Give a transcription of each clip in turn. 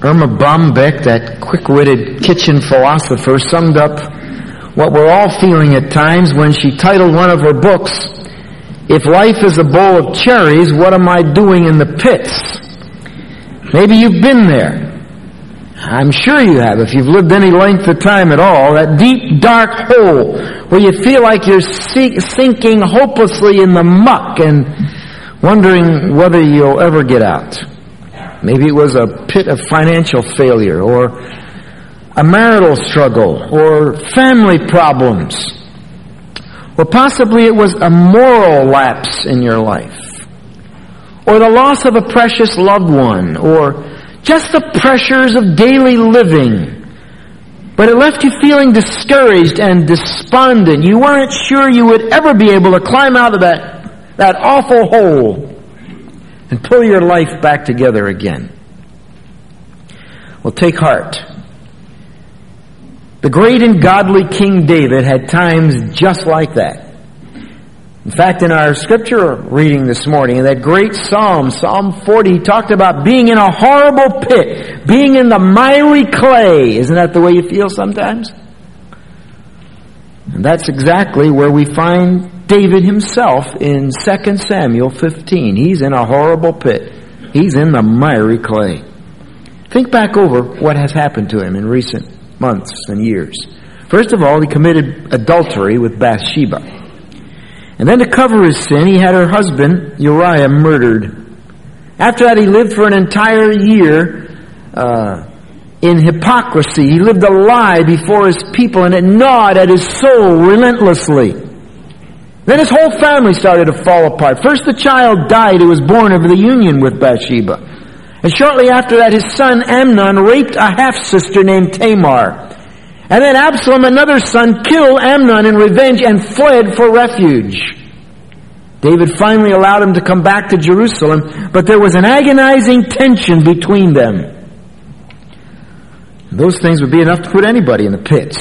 Irma Bombeck, that quick-witted kitchen philosopher, summed up what we're all feeling at times when she titled one of her books, "If Life is a Bowl of Cherries, What Am I Doing in the Pits?" Maybe you've been there. I'm sure you have, if you've lived any length of time at all. That deep, dark hole where you feel like you're sinking hopelessly in the muck and wondering whether you'll ever get out. Maybe it was a pit of financial failure, or a marital struggle, or family problems. Or possibly it was a moral lapse in your life, or the loss of a precious loved one, or just the pressures of daily living. But it left you feeling discouraged and despondent. You weren't sure you would ever be able to climb out of that awful hole and pull your life back together again. Well, take heart. The great and godly King David had times just like that. In fact, in our scripture reading this morning, in that great Psalm 40, he talked about being in a horrible pit, being in the miry clay. Isn't that the way you feel sometimes? And that's exactly where we find David himself in 2 Samuel 15. He's in a horrible pit. He's in the miry clay. Think back over what has happened to him in recent months and years. First of all, he committed adultery with Bathsheba. And then to cover his sin, he had her husband, Uriah, murdered. After that, he lived for an entire year in hypocrisy. He lived a lie before his people, and it gnawed at his soul relentlessly. Then his whole family started to fall apart. First, the child died who was born of the union with Bathsheba. And shortly after that, his son Amnon raped a half-sister named Tamar. And then Absalom, another son, killed Amnon in revenge and fled for refuge. David finally allowed him to come back to Jerusalem, but there was an agonizing tension between them. Those things would be enough to put anybody in the pits.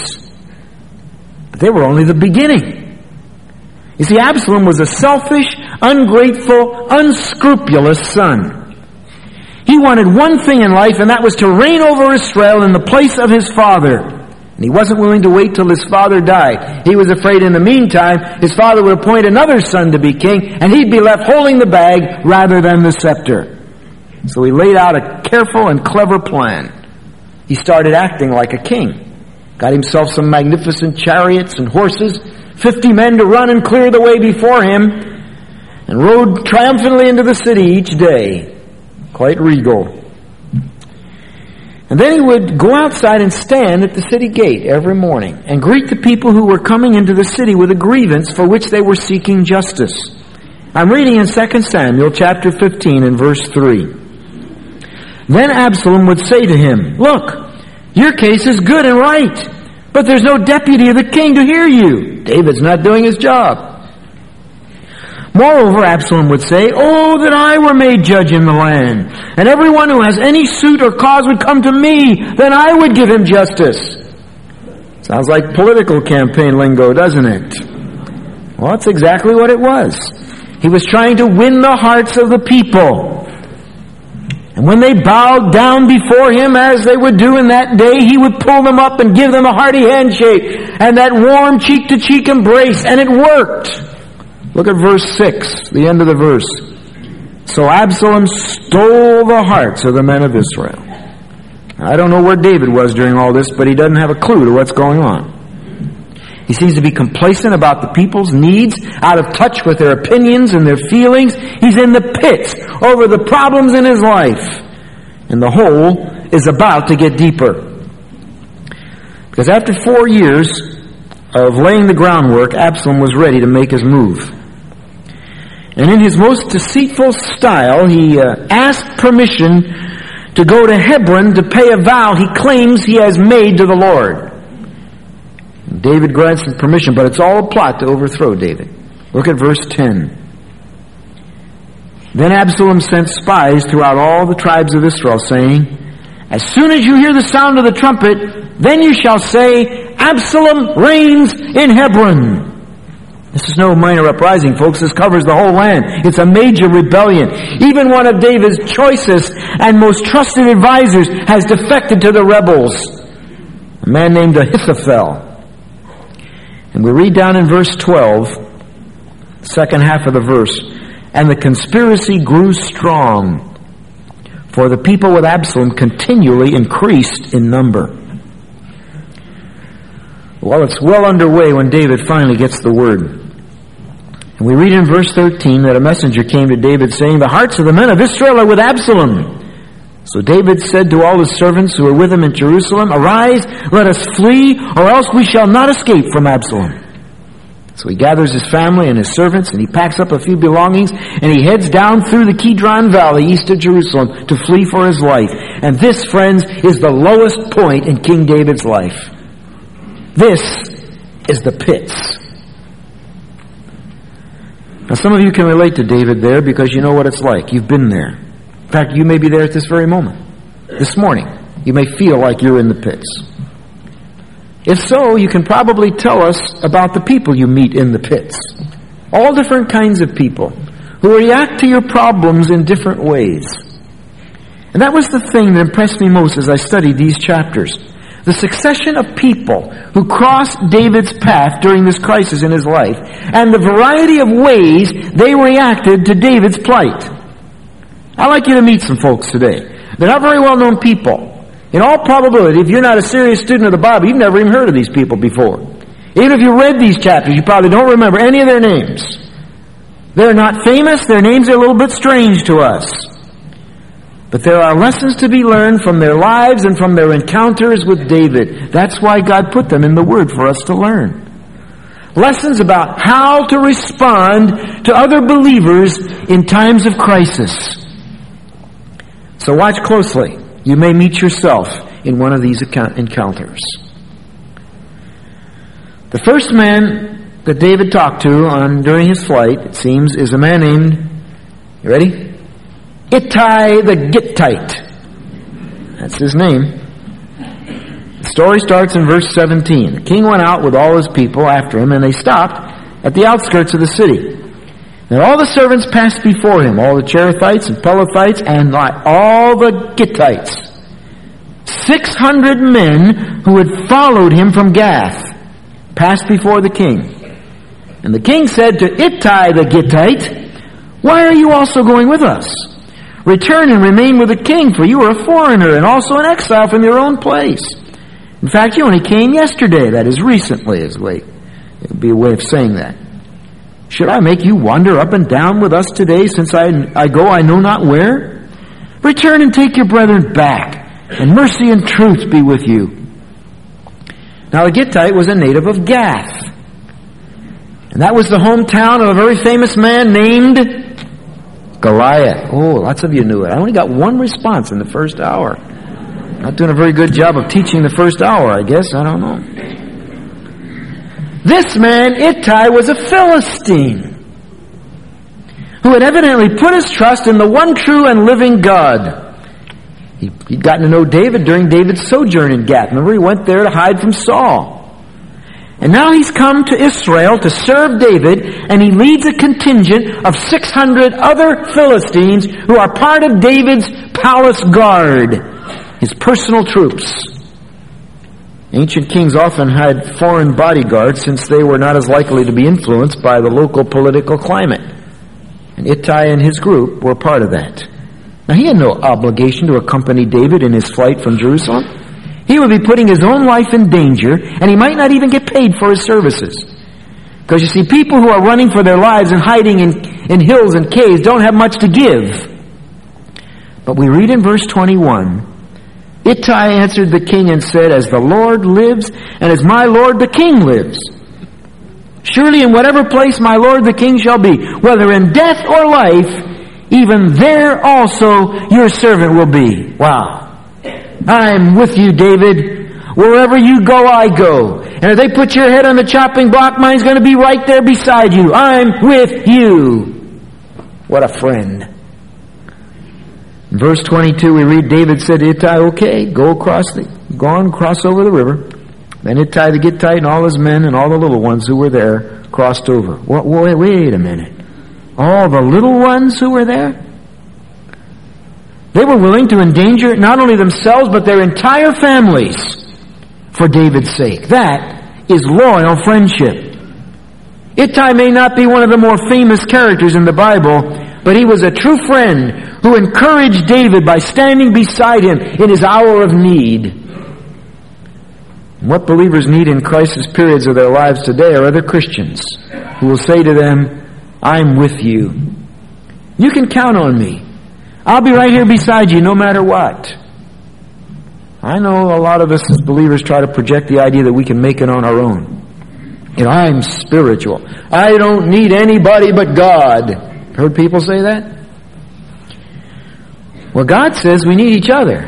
But they were only the beginning. You see, Absalom was a selfish, ungrateful, unscrupulous son. He wanted one thing in life, and that was to reign over Israel in the place of his father. And he wasn't willing to wait till his father died. He was afraid in the meantime his father would appoint another son to be king, and he'd be left holding the bag rather than the scepter. So he laid out a careful and clever plan. He started acting like a king. Got himself some magnificent chariots and horses, 50 men to run and clear the way before him, and rode triumphantly into the city each day. Quite regal. And then he would go outside and stand at the city gate every morning and greet the people who were coming into the city with a grievance for which they were seeking justice. I'm reading in 2 Samuel chapter 15 and verse 3. Then Absalom would say to him, "Look, your case is good and right, but there's no deputy of the king to hear you. David's not doing his job." Moreover, Absalom would say, "Oh, that I were made judge in the land, and everyone who has any suit or cause would come to me, then I would give him justice." Sounds like political campaign lingo, doesn't it? Well, that's exactly what it was. He was trying to win the hearts of the people. And when they bowed down before him, as they would do in that day, he would pull them up and give them a hearty handshake and that warm cheek-to-cheek embrace, and it worked. Look at verse 6, the end of the verse. So Absalom stole the hearts of the men of Israel. I don't know where David was during all this, but he doesn't have a clue to what's going on. He seems to be complacent about the people's needs, out of touch with their opinions and their feelings. He's in the pits over the problems in his life. And the hole is about to get deeper. Because after 4 years of laying the groundwork, Absalom was ready to make his move. And in his most deceitful style, he asked permission to go to Hebron to pay a vow he claims he has made to the Lord. And David grants him permission, but it's all a plot to overthrow David. Look at verse 10. Then Absalom sent spies throughout all the tribes of Israel, saying, "As soon as you hear the sound of the trumpet, then you shall say, 'Absalom reigns in Hebron.'" This is no minor uprising, folks. This covers the whole land. It's a major rebellion. Even one of David's choicest and most trusted advisors has defected to the rebels. A man named Ahithophel. And we read down in verse 12, second half of the verse, and the conspiracy grew strong, for the people with Absalom continually increased in number. Well, it's well underway when David finally gets the word. And we read in verse 13 that a messenger came to David saying, the hearts of the men of Israel are with Absalom. So David said to all his servants who were with him in Jerusalem, arise, let us flee, or else we shall not escape from Absalom. So he gathers his family and his servants, and he packs up a few belongings, and he heads down through the Kidron Valley east of Jerusalem to flee for his life. And this, friends, is the lowest point in King David's life. This is the pits. Now some of you can relate to David there because you know what it's like. You've been there. In fact, you may be there at this very moment. This morning, you may feel like you're in the pits. If so, you can probably tell us about the people you meet in the pits. All different kinds of people who react to your problems in different ways. And that was the thing that impressed me most as I studied these chapters. The succession of people who crossed David's path during this crisis in his life, and the variety of ways they reacted to David's plight. I'd like you to meet some folks today. They're not very well-known people. In all probability, if you're not a serious student of the Bible, you've never even heard of these people before. Even if you read these chapters, you probably don't remember any of their names. They're not famous. Their names are a little bit strange to us. But there are lessons to be learned from their lives and from their encounters with David. That's why God put them in the Word for us to learn. Lessons about how to respond to other believers in times of crisis. So watch closely. You may meet yourself in one of these encounters. The first man that David talked to during his flight, it seems, is a man named, you ready? Ittai the Gittite. That's his name. The story starts in verse 17. The king went out with all his people after him, and they stopped at the outskirts of the city. And all the servants passed before him, all the Cherethites and Pelethites, and all the Gittites. 600 men who had followed him from Gath passed before the king. And the king said to Ittai the Gittite, why are you also going with us? Return and remain with the king, for you are a foreigner and also an exile from your own place. In fact, you only came yesterday, that is recently, it would be a way of saying that. Should I make you wander up and down with us today, since I go I know not where? Return and take your brethren back, and mercy and truth be with you. Now the Gittite was a native of Gath, and that was the hometown of a very famous man named Goliath. Oh, lots of you knew it. I only got one response in the first hour. Not doing a very good job of teaching the first hour, I guess. I don't know. This man, Ittai, was a Philistine who had evidently put his trust in the one true and living God. He'd gotten to know David during David's sojourn in Gath. Remember, he went there to hide from Saul. And now he's come to Israel to serve David, and he leads a contingent of 600 other Philistines who are part of David's palace guard, his personal troops. Ancient kings often had foreign bodyguards since they were not as likely to be influenced by the local political climate. And Ittai and his group were part of that. Now he had no obligation to accompany David in his flight from Jerusalem. He would be putting his own life in danger, and he might not even get paid for his services. Because you see, people who are running for their lives and hiding in hills and caves don't have much to give. But we read in verse 21, Ittai answered the king and said, as the Lord lives, and as my lord the king lives, surely in whatever place my lord the king shall be, whether in death or life, even there also your servant will be. Wow. I'm with you, David. Wherever you go, I go. And if they put your head on the chopping block, mine's going to be right there beside you. I'm with you. What a friend. In verse 22, we read, David said to Ittai, okay, go cross over the river. Then Ittai the Gittite and all his men and all the little ones who were there crossed over. Wait a minute. All the little ones who were there? They were willing to endanger not only themselves, but their entire families for David's sake. That is loyal friendship. Ittai may not be one of the more famous characters in the Bible, but he was a true friend who encouraged David by standing beside him in his hour of need. What believers need in crisis periods of their lives today are other Christians who will say to them, I'm with you. You can count on me. I'll be right here beside you no matter what. I know a lot of us as believers try to project the idea that we can make it on our own. I'm spiritual. I don't need anybody but God. Heard people say that? Well, God says we need each other.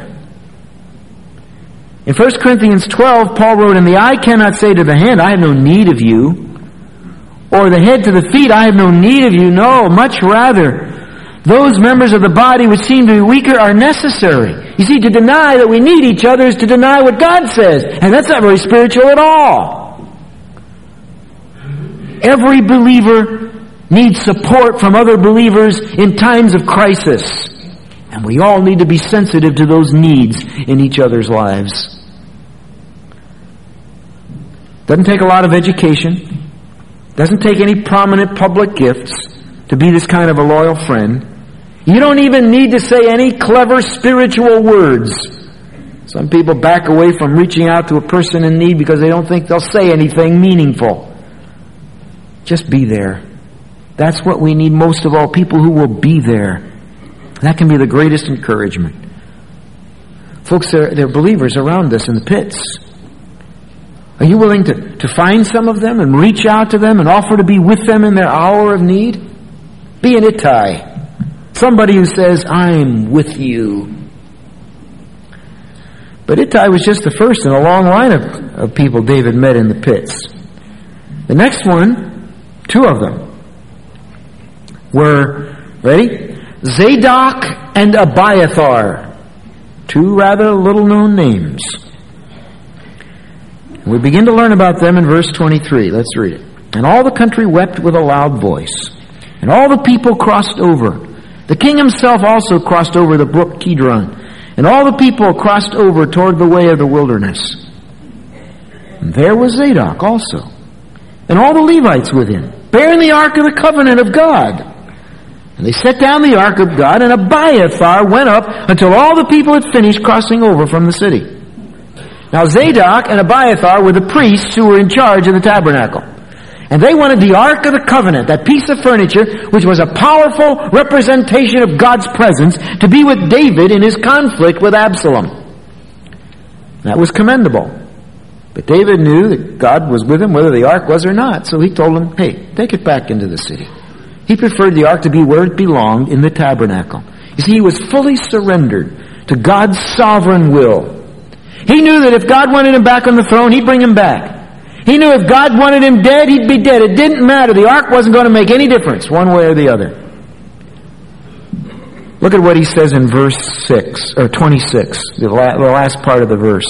In 1 Corinthians 12, Paul wrote, And the eye cannot say to the hand, I have no need of you. Or the head to the feet, I have no need of you. No, much rather, those members of the body which seem to be weaker are necessary. You see, to deny that we need each other is to deny what God says. And that's not very spiritual at all. Every believer needs support from other believers in times of crisis. And we all need to be sensitive to those needs in each other's lives. Doesn't take a lot of education. Doesn't take any prominent public gifts to be this kind of a loyal friend. You don't even need to say any clever spiritual words. Some people back away from reaching out to a person in need because they don't think they'll say anything meaningful. Just be there. That's what we need most of all, people who will be there. That can be the greatest encouragement. Folks, there are believers around us in the pits. Are you willing to find some of them and reach out to them and offer to be with them in their hour of need? Be an Ittai. Somebody who says, I'm with you. But Ittai was just the first in a long line of people David met in the pits. The next one, two of them, were, ready? Zadok and Abiathar. Two rather little-known names. We begin to learn about them in verse 23. Let's read it. And all the country wept with a loud voice, and all the people crossed over. The king himself also crossed over the brook Kidron, and all the people crossed over toward the way of the wilderness. And there was Zadok also, and all the Levites with him, bearing the ark of the covenant of God. And they set down the ark of God, and Abiathar went up until all the people had finished crossing over from the city. Now Zadok and Abiathar were the priests who were in charge of the tabernacle. And they wanted the Ark of the Covenant, that piece of furniture which was a powerful representation of God's presence, to be with David in his conflict with Absalom. That was commendable. But David knew that God was with him whether the Ark was or not. So he told him, hey, take it back into the city. He preferred the Ark to be where it belonged, in the tabernacle. You see, he was fully surrendered to God's sovereign will. He knew that if God wanted him back on the throne, he'd bring him back. He knew if God wanted him dead, he'd be dead. It didn't matter. The ark wasn't going to make any difference one way or the other. Look at what he says in verse 6, or 26, the last part of the verse.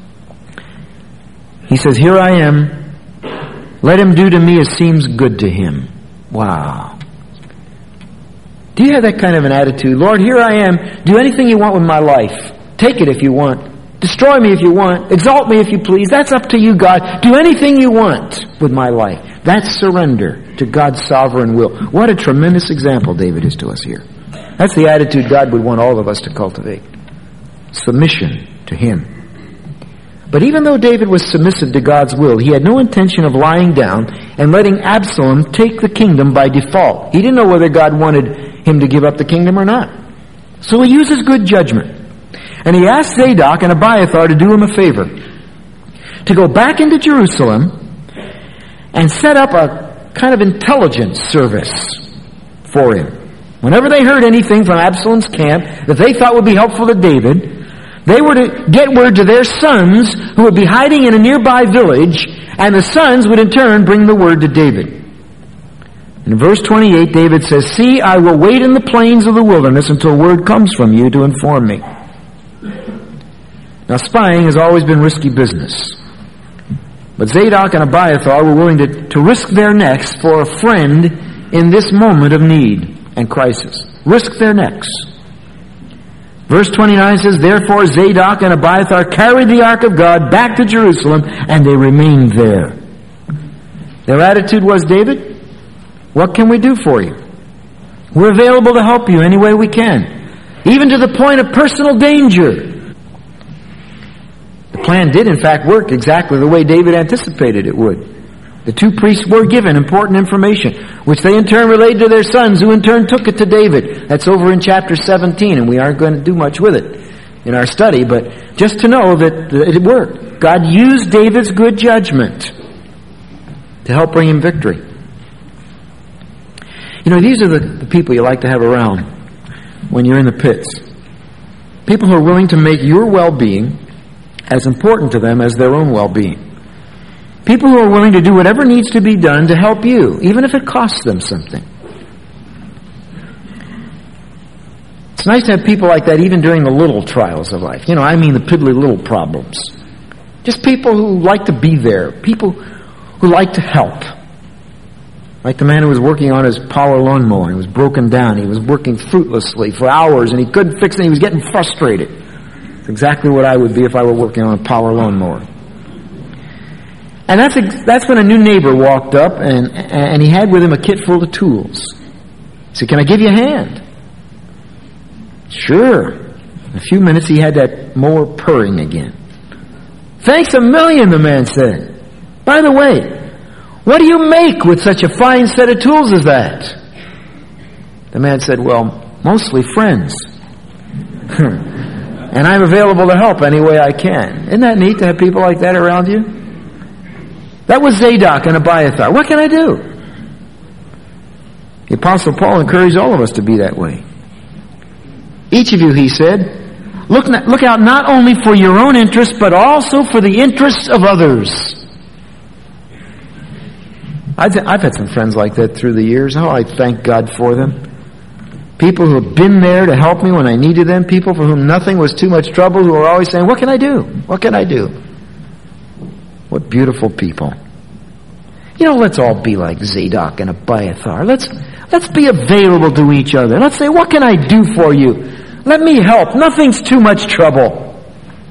He says, Here I am. Let him do to me as seems good to him. Wow. Do you have that kind of an attitude? Lord, here I am. Do anything you want with my life. Take it if you want. Destroy me if you want. Exalt me if you please. That's up to you, God. Do anything you want with my life. That's surrender to God's sovereign will. What a tremendous example David is to us here. That's the attitude God would want all of us to cultivate. Submission to Him. But even though David was submissive to God's will, he had no intention of lying down and letting Absalom take the kingdom by default. He didn't know whether God wanted him to give up the kingdom or not. So he uses good judgment. And he asked Zadok and Abiathar to do him a favor, to go back into Jerusalem and set up a kind of intelligence service for him. Whenever they heard anything from Absalom's camp that they thought would be helpful to David, they were to get word to their sons who would be hiding in a nearby village, and the sons would in turn bring the word to David. In verse 28, David says, See, I will wait in the plains of the wilderness until word comes from you to inform me. Now, spying has always been risky business. But Zadok and Abiathar were willing to risk their necks for a friend in this moment of need and crisis. Risk their necks. Verse 29 says, Therefore Zadok and Abiathar carried the ark of God back to Jerusalem, and they remained there. Their attitude was, David, what can we do for you? We're available to help you any way we can, even to the point of personal danger. The plan did, in fact, work exactly the way David anticipated it would. The two priests were given important information, which they in turn relayed to their sons, who in turn took it to David. That's over in chapter 17, and we aren't going to do much with it in our study, but just to know that it worked. God used David's good judgment to help bring him victory. You know, these are the people you like to have around when you're in the pits. People who are willing to make your well-being as important to them as their own well-being. People who are willing to do whatever needs to be done to help you, even if it costs them something. It's nice to have people like that even during the little trials of life. You know, I mean the piddly little problems. Just people who like to be there. People who like to help. Like the man who was working on his power lawnmower. He was broken down. He was working fruitlessly for hours and he couldn't fix it. He was getting frustrated. It's exactly what I would be if I were working on a power lawnmower. And that's when a new neighbor walked up and he had with him a kit full of tools. He said, Can I give you a hand? Sure. In a few minutes he had that mower purring again. Thanks a million, the man said. By the way, what do you make with such a fine set of tools as that? The man said, Well, mostly friends. And I'm available to help any way I can. Isn't that neat to have people like that around you? That was Zadok and Abiathar. What can I do? The Apostle Paul encouraged all of us to be that way. Each of you, he said, look out not only for your own interests, but also for the interests of others. I've had some friends like that through the years. Oh, I thank God for them. People who have been there to help me when I needed them. People for whom nothing was too much trouble, who are always saying, What can I do? What can I do? What beautiful people. You know, let's all be like Zadok and Abiathar. Let's be available to each other. Let's say, What can I do for you? Let me help. Nothing's too much trouble.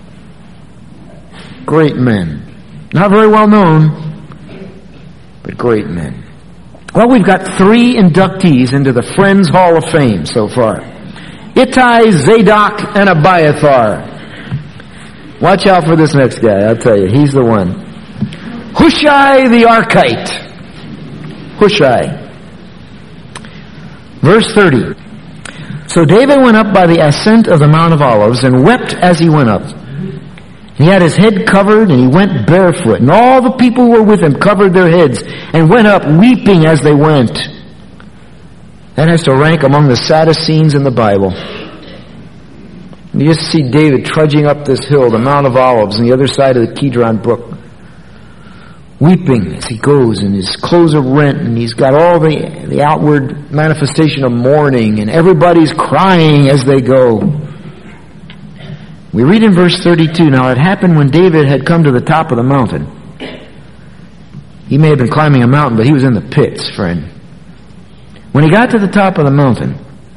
Great men. Not very well known, but great men. Well, we've got 3 inductees into the Friends Hall of Fame so far. Ittai, Zadok, and Abiathar. Watch out for this next guy, I'll tell you. He's the one. Hushai the Archite. Hushai. Verse 30. So David went up by the ascent of the Mount of Olives and wept as he went up. He had his head covered and he went barefoot. And all the people who were with him covered their heads and went up weeping as they went. That has to rank among the saddest scenes in the Bible. You just see David trudging up this hill, the Mount of Olives, on the other side of the Kidron Brook, weeping as he goes, and his clothes are rent, and he's got all the outward manifestation of mourning, and everybody's crying as they go. We read in verse 32, Now it happened when David had come to the top of the mountain. He may have been climbing a mountain, but he was in the pits, friend. When he got to the top of the mountain,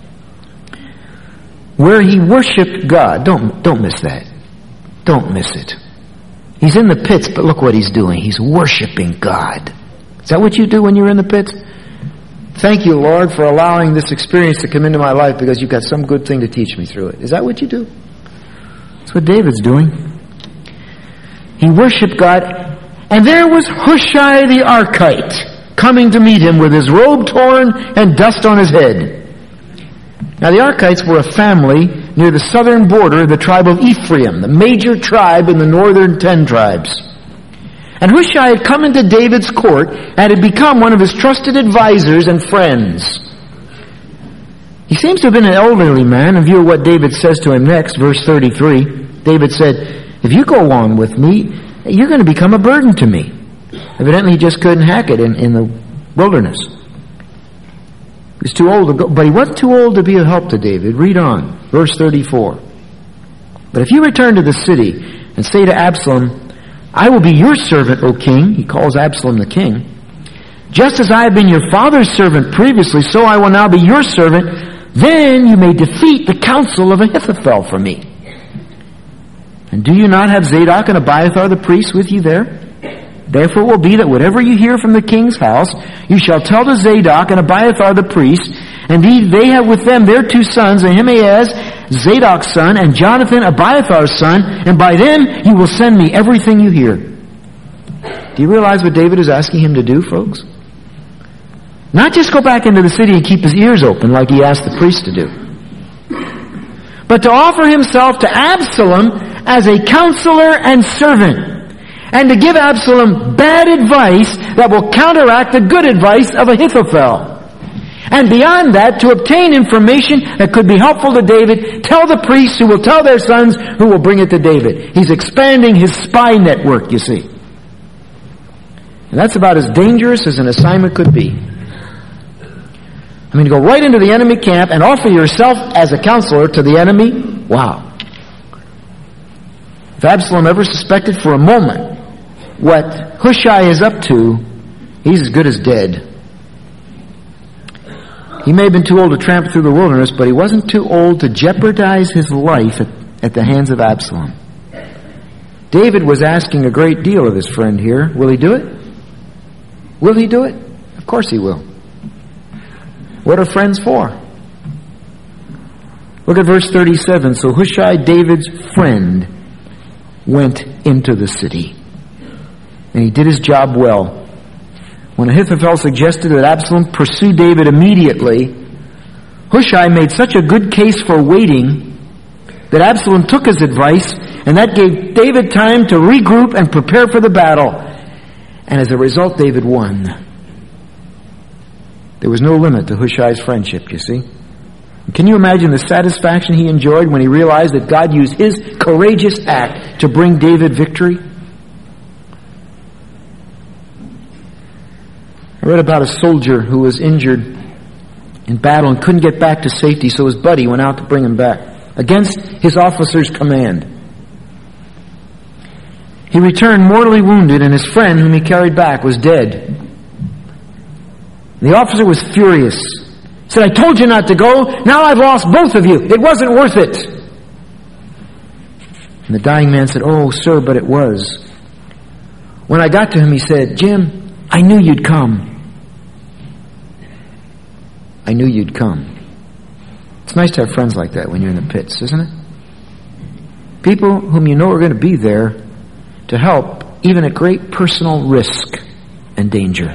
where he worshiped God, don't miss that. Don't miss it. He's in the pits, but look what he's doing. He's worshiping God. Is that what you do when you're in the pits? Thank you, Lord, for allowing this experience to come into my life because you've got some good thing to teach me through it. Is that what you do? That's what David's doing. He worshiped God, and there was Hushai the Archite coming to meet him with his robe torn and dust on his head. Now the Archites were a family near the southern border of the tribe of Ephraim, the major tribe in the northern 10 tribes. And Hushai had come into David's court and had become one of his trusted advisors and friends. He seems to have been an elderly man in view of what David says to him next, verse 33. David said, If you go on with me, you're going to become a burden to me. Evidently he just couldn't hack it in the wilderness. He was too old to go, but he wasn't too old to be of help to David. Read on, verse 34. But if you return to the city and say to Absalom, I will be your servant, O king. He calls Absalom the king. Just as I have been your father's servant previously, so I will now be your servant. Then you may defeat the counsel of Ahithophel for me. And do you not have Zadok and Abiathar the priests with you there? Therefore it will be that whatever you hear from the king's house, you shall tell to Zadok and Abiathar the priests, and they have with them their 2 sons, Ahimaaz, Zadok's son, and Jonathan, Abiathar's son, and by them you will send me everything you hear. Do you realize what David is asking him to do, folks? Not just go back into the city and keep his ears open like he asked the priest to do, but to offer himself to Absalom as a counselor and servant, and to give Absalom bad advice that will counteract the good advice of Ahithophel. And beyond that, to obtain information that could be helpful to David, tell the priests who will tell their sons who will bring it to David. He's expanding his spy network, you see. And that's about as dangerous as an assignment could be. I mean, to go right into the enemy camp and offer yourself as a counselor to the enemy? Wow. If Absalom ever suspected for a moment what Hushai is up to, he's as good as dead. He may have been too old to tramp through the wilderness, but he wasn't too old to jeopardize his life at the hands of Absalom. David was asking a great deal of his friend here. Will he do it? Will he do it? Of course he will. What are friends for? Look at verse 37. So Hushai, David's friend, went into the city. And he did his job well. When Ahithophel suggested that Absalom pursue David immediately, Hushai made such a good case for waiting that Absalom took his advice, and that gave David time to regroup and prepare for the battle. And as a result, David won. There was no limit to Hushai's friendship, you see. Can you imagine the satisfaction he enjoyed when he realized that God used his courageous act to bring David victory? I read about a soldier who was injured in battle and couldn't get back to safety, so his buddy went out to bring him back, against his officer's command. He returned mortally wounded, and his friend, whom he carried back, was dead. The officer was furious. He said, I told you not to go. Now I've lost both of you. It wasn't worth it. And the dying man said, oh, sir, but it was. When I got to him, he said, Jim, I knew you'd come. I knew you'd come. It's nice to have friends like that when you're in the pits, isn't it? People whom you know are going to be there to help, even at great personal risk and danger.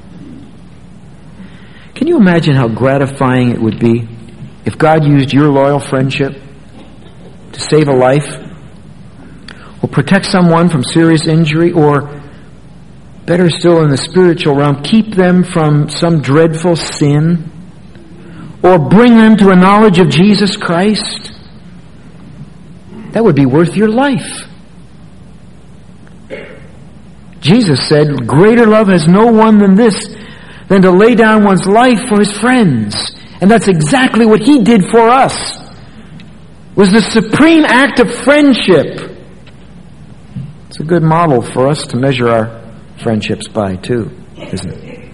Can you imagine how gratifying it would be if God used your loyal friendship to save a life, or protect someone from serious injury, or better still in the spiritual realm, keep them from some dreadful sin, or bring them to a knowledge of Jesus Christ? That would be worth your life. Jesus said, greater love has no one than this, than to lay down one's life for his friends. And that's exactly what he did for us. It was the supreme act of friendship. It's a good model for us to measure our friendships by too, isn't it?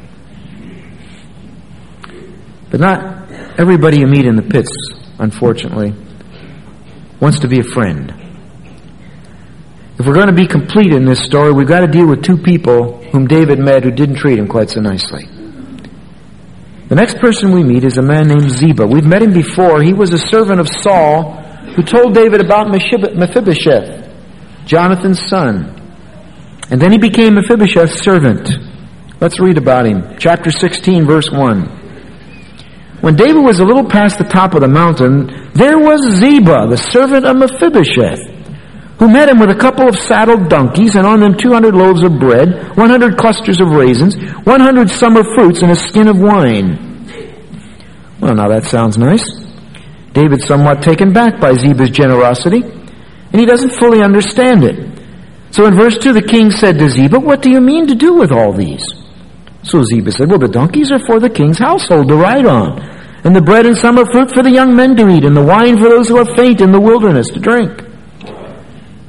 But not everybody you meet in the pits, unfortunately, wants to be a friend. If we're going to be complete in this story, we've got to deal with two people whom David met who didn't treat him quite so nicely. The next person we meet is a man named Ziba. We've met him before. He was a servant of Saul who told David about Mephibosheth, Jonathan's son. And then he became Mephibosheth's servant. Let's read about him. Chapter 16, verse 1. When David was a little past the top of the mountain, there was Ziba, the servant of Mephibosheth, who met him with a couple of saddled donkeys, and on them 200 loaves of bread, 100 clusters of raisins, 100 summer fruits, and a skin of wine. Well, now that sounds nice. David's somewhat taken back by Ziba's generosity, and he doesn't fully understand it. So in verse 2, the king said to Ziba, what do you mean to do with all these? So Ziba said, well, the donkeys are for the king's household to ride on, and the bread and summer fruit for the young men to eat, and the wine for those who are faint in the wilderness to drink.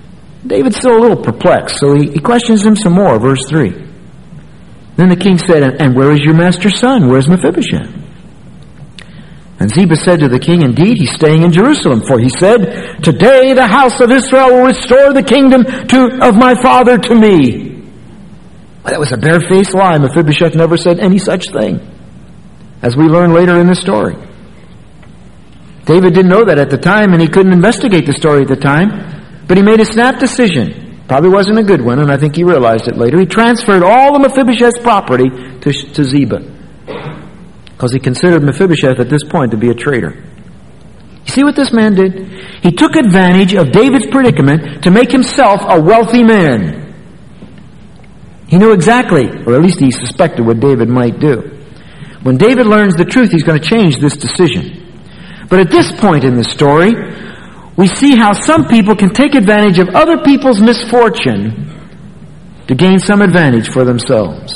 David's still a little perplexed, so he questions him some more, verse 3. Then the king said, and where is your master's son? Where's Mephibosheth? And Ziba said to the king, indeed, he's staying in Jerusalem. For he said, today the house of Israel will restore the kingdom of my father to me. Well, that was a barefaced lie. Mephibosheth never said any such thing, as we learn later in the story. David didn't know that at the time, and he couldn't investigate the story at the time, but he made a snap decision. Probably wasn't a good one, and I think he realized it later. He transferred all of Mephibosheth's property to Ziba, because he considered Mephibosheth at this point to be a traitor. You see what this man did? He took advantage of David's predicament to make himself a wealthy man. He knew exactly, or at least he suspected, what David might do. When David learns the truth, he's going to change this decision. But at this point in the story, we see how some people can take advantage of other people's misfortune to gain some advantage for themselves.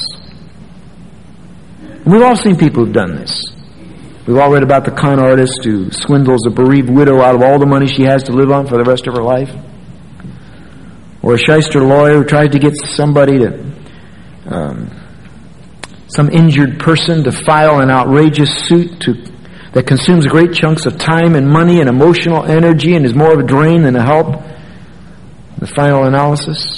We've all seen people who've done this. We've all read about the con artist who swindles a bereaved widow out of all the money she has to live on for the rest of her life. Or a shyster lawyer who tried to get somebody some injured person to file an outrageous suit that consumes great chunks of time and money and emotional energy and is more of a drain than a help. The final analysis.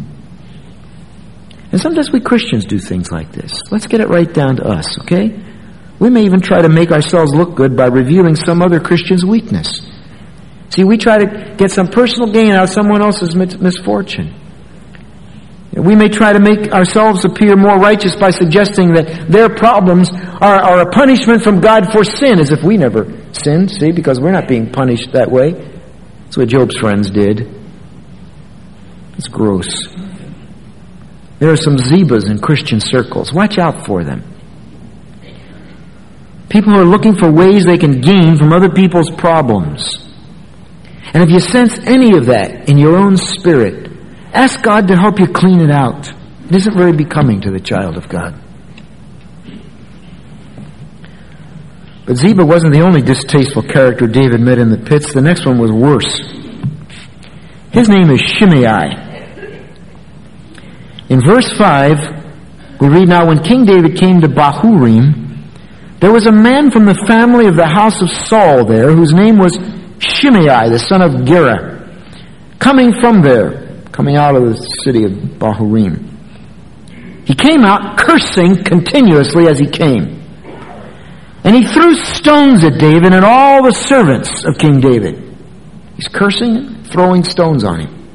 And sometimes we Christians do things like this. Let's get it right down to us, okay? We may even try to make ourselves look good by revealing some other Christian's weakness. See, we try to get some personal gain out of someone else's misfortune. We may try to make ourselves appear more righteous by suggesting that their problems are a punishment from God for sin, as if we never sinned, see, because we're not being punished that way. That's what Job's friends did. It's gross. There are some Zebas in Christian circles. Watch out for them. People who are looking for ways they can gain from other people's problems. And if you sense any of that in your own spirit, ask God to help you clean it out. It isn't very becoming to the child of God. But Ziba wasn't the only distasteful character David met in the pits. The next one was worse. His name is Shimei. In verse 5, we read, now when King David came to Bahurim, there was a man from the family of the house of Saul there, whose name was Shimei, the son of Gera, coming out of the city of Bahurim. He came out cursing continuously as he came. And he threw stones at David and all the servants of King David. He's cursing and throwing stones on him.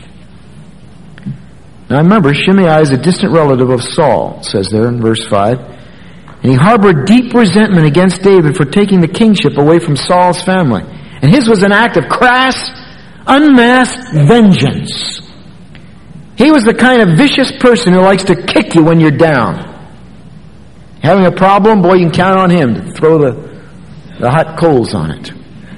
Now remember, Shimei is a distant relative of Saul, it says there in verse 5. And he harbored deep resentment against David for taking the kingship away from Saul's family. And his was an act of crass, unmasked vengeance. He was the kind of vicious person who likes to kick you when you're down. Having a problem, boy, you can count on him to throw the hot coals on it.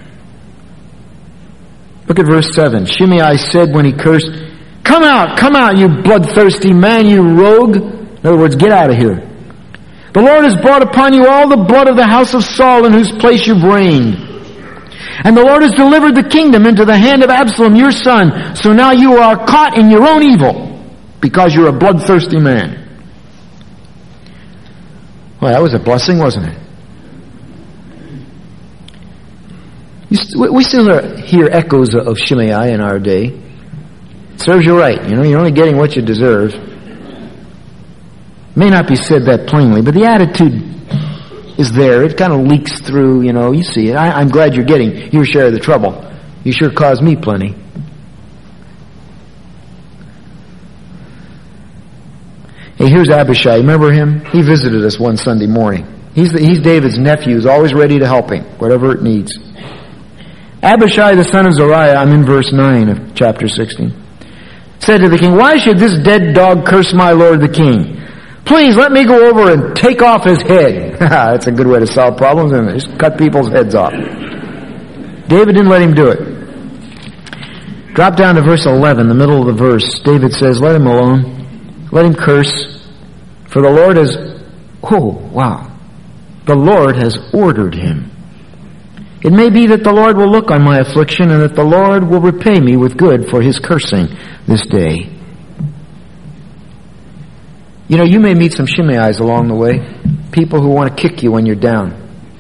Look at verse 7. Shimei said when he cursed, come out, you bloodthirsty man, you rogue. In other words, get out of here. The Lord has brought upon you all the blood of the house of Saul in whose place you've reigned. And the Lord has delivered the kingdom into the hand of Absalom, your son. So now you are caught in your own evil because you're a bloodthirsty man. Well, that was a blessing, wasn't it? We still hear echoes of Shimei in our day. Serves you right. You know, you're only getting what you deserve. May not be said that plainly, but the attitude is there. It kind of leaks through, you see it. I'm glad you're getting your share of the trouble. You sure caused me plenty. Hey, here's Abishai. Remember him? He visited us one Sunday morning. He's David's nephew. He's always ready to help him, whatever it needs. Abishai, the son of Zeruiah, I'm in verse 9 of chapter 16, said to the king, why should this dead dog curse my lord the king? Please let me go over and take off his head. That's a good way to solve problems, isn't it? Just cut people's heads off. David didn't let him do it. Drop down to verse 11, the middle of the verse. David says, let him alone. Let him curse. For the Lord has, the Lord has ordered him. It may be that the Lord will look on my affliction and that the Lord will repay me with good for his cursing this day. You know, you may meet some Shimei's along the way. People who want to kick you when you're down.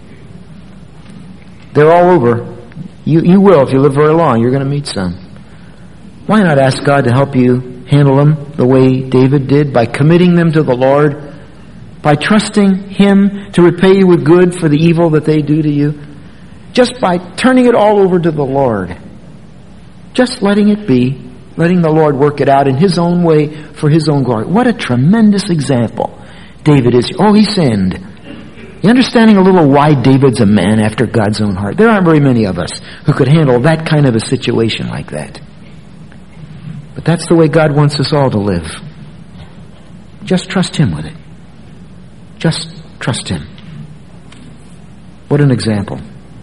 They're all over. You will, if you live very long, you're going to meet some. Why not ask God to help you handle them the way David did, by committing them to the Lord, by trusting him to repay you with good for the evil that they do to you? Just by turning it all over to the Lord. Just letting it be. Letting the Lord work it out in his own way for his own glory. What a tremendous example David is. Oh, he sinned. You're understanding a little why David's a man after God's own heart. There aren't very many of us who could handle that kind of a situation like that. But that's the way God wants us all to live. Just trust him with it. Just trust him. What an example.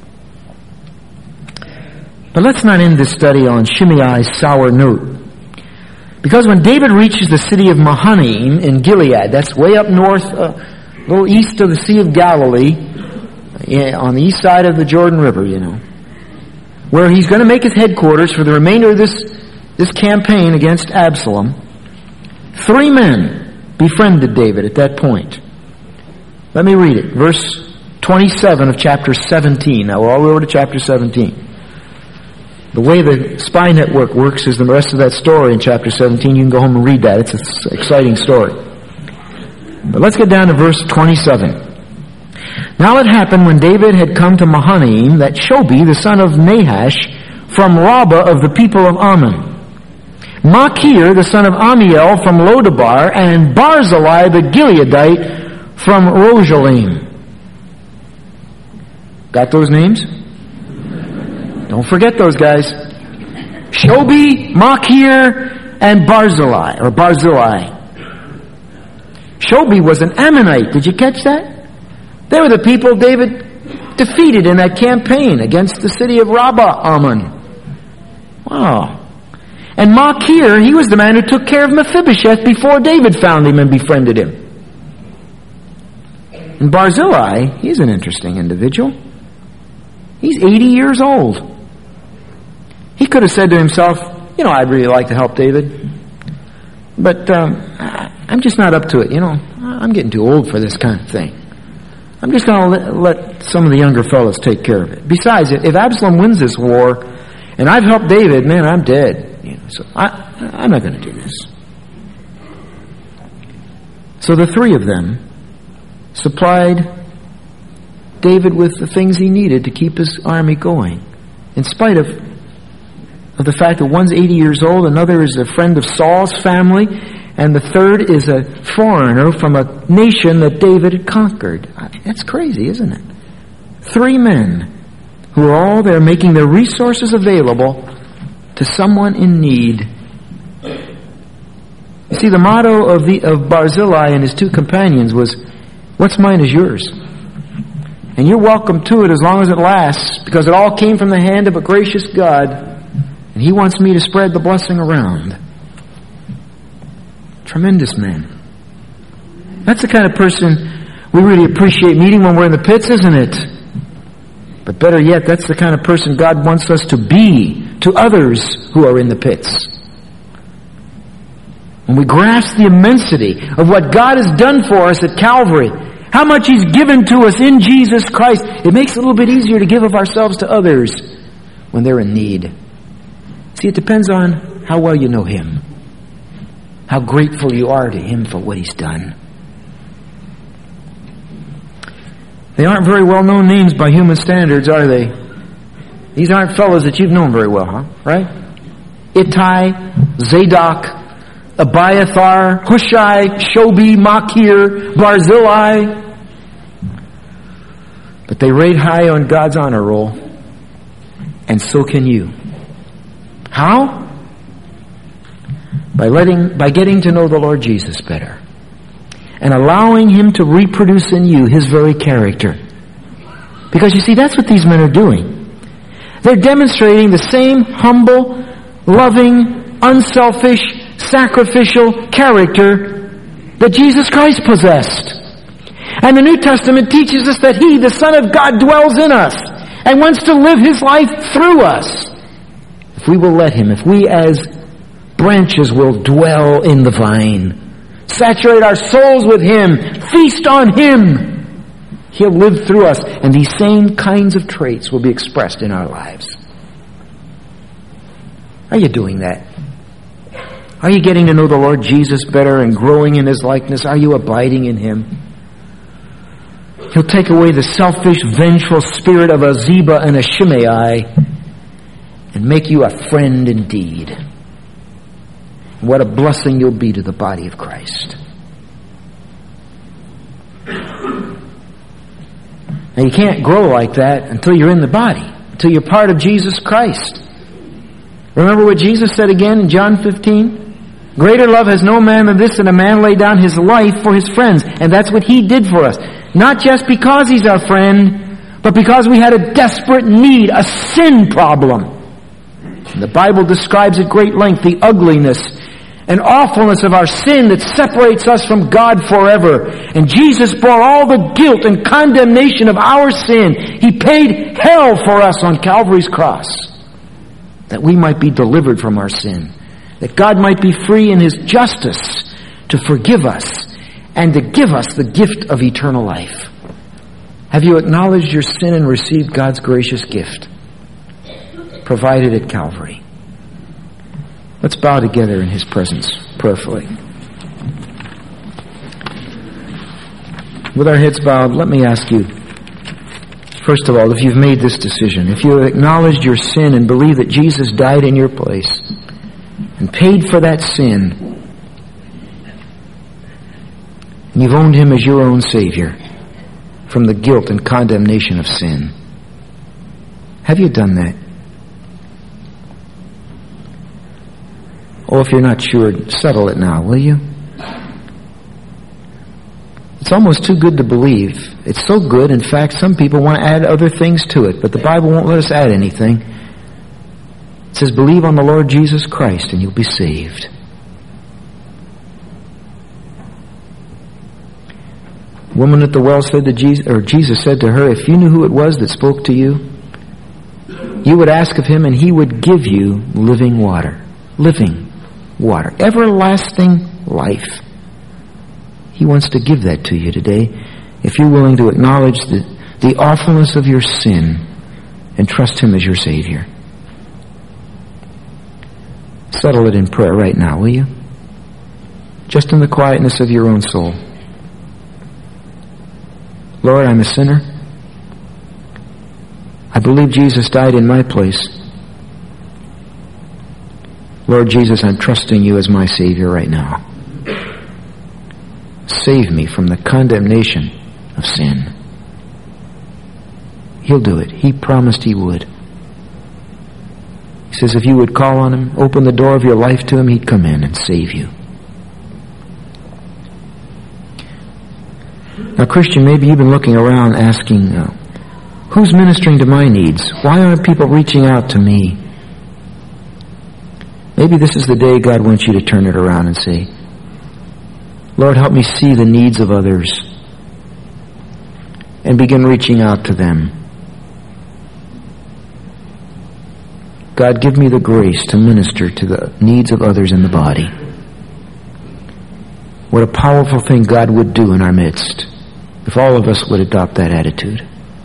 But let's not end this study on Shimei's sour note. Because when David reaches the city of Mahanaim in Gilead, that's way up north, a little east of the Sea of Galilee, on the east side of the Jordan River, you know, where he's going to make his headquarters for the remainder of this campaign against Absalom, 3 men befriended David at that point. Let me read it. Verse 27 of chapter 17. Now we're all over to chapter 17. The way the spy network works is the rest of that story in chapter 17. You can go home and read that. It's an exciting story. But let's get down to verse 27. Now it happened when David had come to Mahanaim that Shobi, the son of Nahash, from Rabbah of the people of Ammon, Machir, the son of Amiel, from Lodabar, and Barzillai, the Gileadite, from Rogelim. Got those names? Don't forget those guys. Shobi, Machir, and Barzillai. Shobi was an Ammonite. Did you catch that? They were the people David defeated in that campaign against the city of Rabbah, Ammon. Wow. And Machir, he was the man who took care of Mephibosheth before David found him and befriended him. And Barzillai, he's an interesting individual. He's 80 years old. He could have said to himself, you know, I'd really like to help David, but I'm just not up to it, you know. I'm getting too old for this kind of thing. I'm just going to let some of the younger fellows take care of it. Besides, if Absalom wins this war, and I've helped David, man, I'm dead. You know, so I'm not going to do this. So the 3 of them supplied David with the things he needed to keep his army going, in spite of the fact that one's 80 years old, another is a friend of Saul's family, and the third is a foreigner from a nation that David had conquered. That's crazy, isn't it? 3 men who are all there making their resources available to someone in need. You see, the motto of Barzillai and his 2 companions was, what's mine is yours. And you're welcome to it as long as it lasts, because it all came from the hand of a gracious God, and he wants me to spread the blessing around. Tremendous man. That's the kind of person we really appreciate meeting when we're in the pits, isn't it? But better yet, that's the kind of person God wants us to be to others who are in the pits. When we grasp the immensity of what God has done for us at Calvary, how much he's given to us in Jesus Christ, it makes it a little bit easier to give of ourselves to others when they're in need. See, it depends on how well you know him, how grateful you are to him for what he's done. They aren't very well-known names by human standards, are they? These aren't fellows that you've known very well, huh? Right? Ittai, Zadok, Abiathar, Hushai, Shobi, Machir, Barzillai. But they rate high on God's honor roll. And so can you. How? By getting to know the Lord Jesus better. And allowing him to reproduce in you his very character. Because you see, that's what these men are doing. They're demonstrating the same humble, loving, unselfish, sacrificial character that Jesus Christ possessed. And the New Testament teaches us that he, the Son of God, dwells in us. and wants to live His life through us. If we will let Him, if we as branches will dwell in the vine, saturate our souls with Him, feast on Him, He'll live through us, and these same kinds of traits will be expressed in our lives. Are you doing that? Are you getting to know the Lord Jesus better and growing in His likeness? Are you abiding in Him? He'll take away the selfish, vengeful spirit of a Ziba and a Shimei and make you a friend indeed. What a blessing you'll be to the body of Christ. Now you can't grow like that until you're in the body, until you're part of Jesus Christ. Remember what Jesus said again in John 15? Greater love has no man than this, that a man lay down his life for his friends. And that's what He did for us. Not just because He's our friend, but because we had a desperate need, a sin problem. And the Bible describes at great length the ugliness and awfulness of our sin that separates us from God forever. And Jesus bore all the guilt and condemnation of our sin. He paid hell for us on Calvary's cross, that we might be delivered from our sin, that God might be free in His justice to forgive us and to give us the gift of eternal life. Have you acknowledged your sin and received God's gracious gift provided at Calvary? Let's bow together in His presence prayerfully. With our heads bowed, let me ask you, first of all, if you've made this decision, if you have acknowledged your sin and believe that Jesus died in your place and paid for that sin, and you've owned Him as your own Savior from the guilt and condemnation of sin. Have you done that? Oh, if you're not sure, settle it now, will you? It's almost too good to believe. It's so good, in fact, some people want to add other things to it, but the Bible won't let us add anything. It says, believe on the Lord Jesus Christ and you'll be saved. The woman at the well said to Jesus, or Jesus said to her, if you knew who it was that spoke to you, you would ask of Him and He would give you living water. Living water. Everlasting life. He wants to give that to you today if you're willing to acknowledge the awfulness of your sin and trust Him as your Savior. Settle it in prayer right now, will you? Just in the quietness of your own soul. Lord, I'm a sinner. I believe Jesus died in my place. Lord Jesus, I'm trusting You as my Savior right now. Save me from the condemnation of sin. He'll do it. He promised He would. He says if you would call on Him, open the door of your life to Him, He'd come in and save you. Now, Christian, maybe you've been looking around asking, who's ministering to my needs? Why aren't people reaching out to me? Maybe this is the day God wants you to turn it around and say, Lord, help me see the needs of others and begin reaching out to them. God, give me the grace to minister to the needs of others in the body. What a powerful thing God would do in our midst if all of us would adopt that attitude.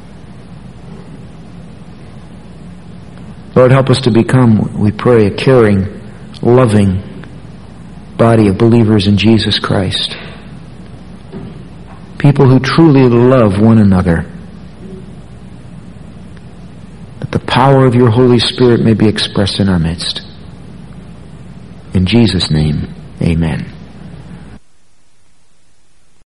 Lord, help us to become, we pray, a caring, loving body of believers in Jesus Christ. People who truly love one another. That the power of Your Holy Spirit may be expressed in our midst. In Jesus' name, amen.